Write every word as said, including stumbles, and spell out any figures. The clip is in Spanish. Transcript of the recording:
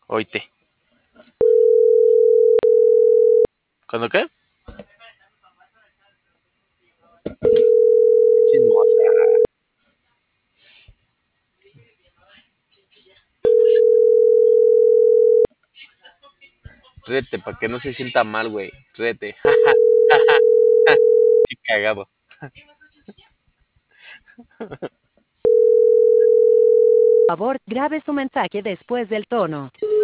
Oíte. ¿Cuándo qué? Chismosa. Rete, para que no se sienta mal, güey. Rete. Qué cagado. Por favor, grabe su mensaje después del tono.